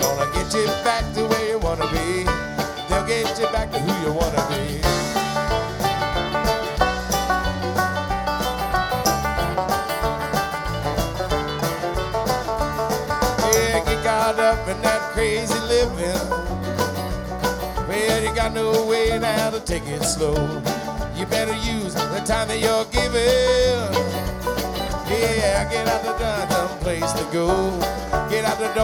gonna get you back to where you wanna be. They'll get you back to who you wanna be. Yeah, get caught up in that crazy living. Well, you got no way now to take it slow. You better use the time that you're given. Yeah, get out the door, some place to go. Get out the door.